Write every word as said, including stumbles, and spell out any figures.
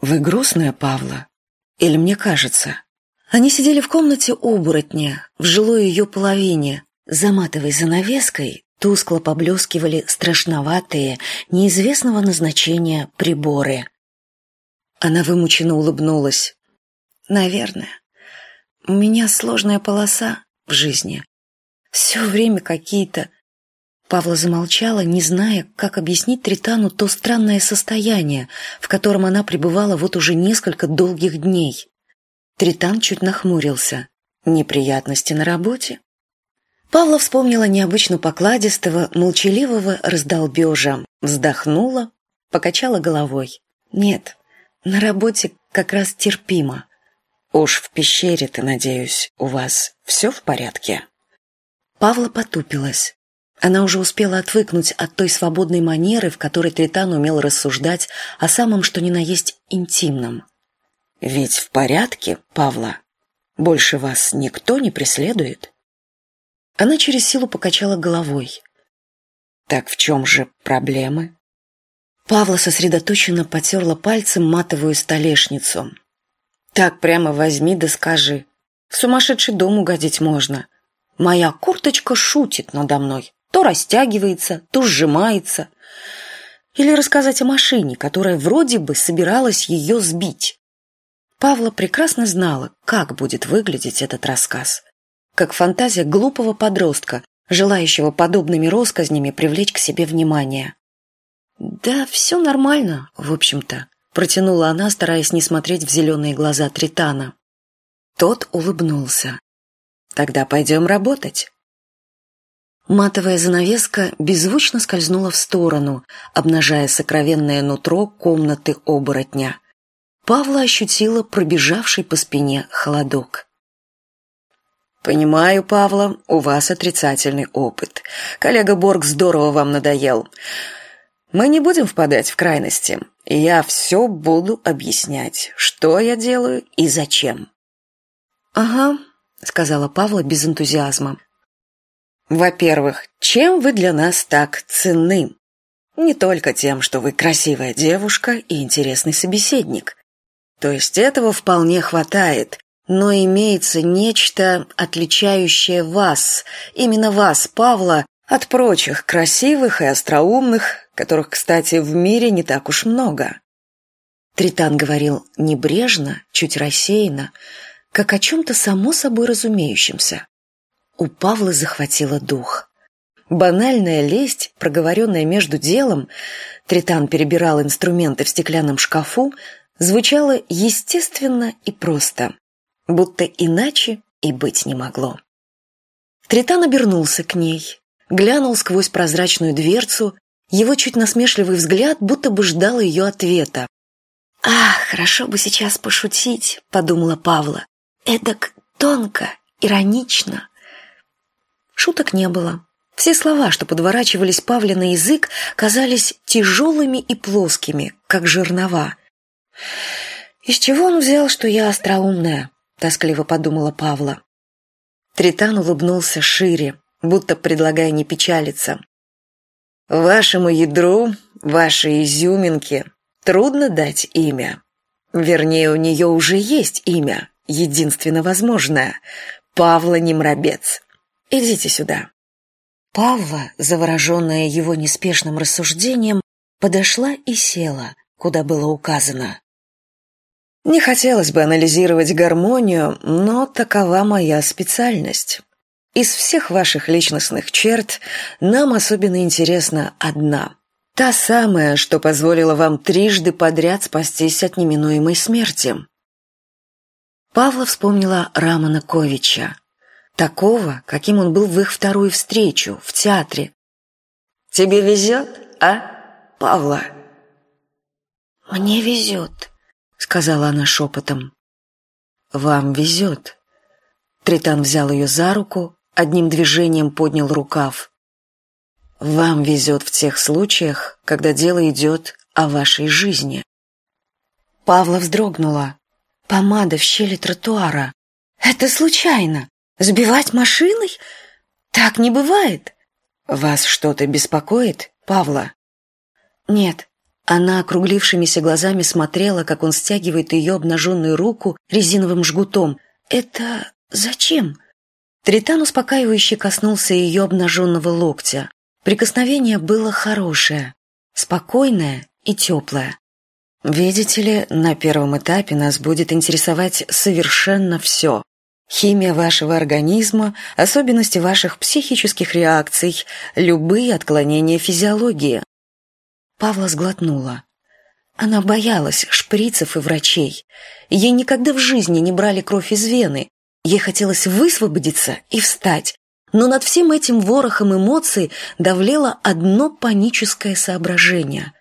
«Вы грустная, Павла? Или мне кажется?» Они сидели в комнате оборотня, в жилой ее половине. За матовой занавеской тускло поблескивали страшноватые, неизвестного назначения приборы. Она вымученно улыбнулась. «Наверное. У меня сложная полоса в жизни. Все время какие-то...» Павла замолчала, не зная, как объяснить Тритану то странное состояние, в котором она пребывала вот уже несколько долгих дней. Тритан чуть нахмурился. «Неприятности на работе?» Павла вспомнила необычно покладистого, молчаливого раздолбежа, вздохнула, покачала головой. «Нет, на работе как раз терпимо. Уж в пещере-то, надеюсь, у вас все в порядке?» Павла потупилась. Она уже успела отвыкнуть от той свободной манеры, в которой Тритан умел рассуждать о самом что ни на есть интимном. «Ведь в порядке, Павла? Больше вас никто не преследует?» Она через силу покачала головой. «Так в чем же проблемы?» Павла сосредоточенно потерла пальцем матовую столешницу. «Так прямо возьми да скажи. В сумасшедший дом угодить можно. Моя курточка шутит надо мной. То растягивается, то сжимается. Или рассказать о машине, которая вроде бы собиралась ее сбить». Павла прекрасно знала, как будет выглядеть этот рассказ. Как фантазия глупого подростка, желающего подобными россказнями привлечь к себе внимание. «Да, все нормально, в общем-то», — протянула она, стараясь не смотреть в зеленые глаза Тритана. Тот улыбнулся. «Тогда пойдем работать». Матовая занавеска беззвучно скользнула в сторону, обнажая сокровенное нутро комнаты оборотня. Павла ощутила пробежавший по спине холодок. «Понимаю, Павла, у вас отрицательный опыт. Коллега Борг здорово вам надоел. Мы не будем впадать в крайности, и я все буду объяснять, что я делаю и зачем». «Ага», — сказала Павла без энтузиазма. «Во-первых, чем вы для нас так ценны? Не только тем, что вы красивая девушка и интересный собеседник. То есть этого вполне хватает, но имеется нечто, отличающее вас, именно вас, Павла, от прочих красивых и остроумных, которых, кстати, в мире не так уж много». Тритан говорил небрежно, чуть рассеянно, как о чем-то само собой разумеющемся. У Павлы захватило дух. Банальная лесть, проговоренная между делом, Тритан перебирал инструменты в стеклянном шкафу, звучала естественно и просто, будто иначе и быть не могло. Тритан обернулся к ней, глянул сквозь прозрачную дверцу, его чуть насмешливый взгляд будто бы ждал ее ответа. «Ах, хорошо бы сейчас пошутить», — подумала Павла, — «эдак тонко, иронично». Шуток не было. Все слова, что подворачивались Павле на язык, казались тяжелыми и плоскими, как жернова. «Из чего он взял, что я остроумная?» — тоскливо подумала Павла. Тритан улыбнулся шире, будто предлагая не печалиться. «Вашему ядру, вашей изюминке трудно дать имя. Вернее, у нее уже есть имя, единственно возможное — Павла Немрабец. Идите сюда». Павла, завороженная его неспешным рассуждением, подошла и села, куда было указано. «Не хотелось бы анализировать гармонию, но такова моя специальность. Из всех ваших личностных черт нам особенно интересна одна. Та самая, что позволила вам трижды подряд спастись от неминуемой смерти». Павла вспомнила Рамана Ковича, такого, каким он был в их вторую встречу, в театре. «Тебе везет, а, Павла?» «Мне везет», — сказала она шепотом. «Вам везет». Тритан взял ее за руку, одним движением поднял рукав. «Вам везет в тех случаях, когда дело идет о вашей жизни». Павла вздрогнула. Помада в щели тротуара. «Это случайно? Сбивать машиной? Так не бывает». «Вас что-то беспокоит, Павла?» «Нет, Она округлившимися глазами смотрела, как он стягивает ее обнаженную руку резиновым жгутом. «Это зачем?» Тритан успокаивающе коснулся ее обнаженного локтя. Прикосновение было хорошее, спокойное и теплое. «Видите ли, на первом этапе нас будет интересовать совершенно все. Химия вашего организма, особенности ваших психических реакций, любые отклонения физиологии». Павла сглотнула. Она боялась шприцев и врачей. Ей никогда в жизни не брали кровь из вены. Ей хотелось высвободиться и встать. Но над всем этим ворохом эмоций давлело одно паническое соображение.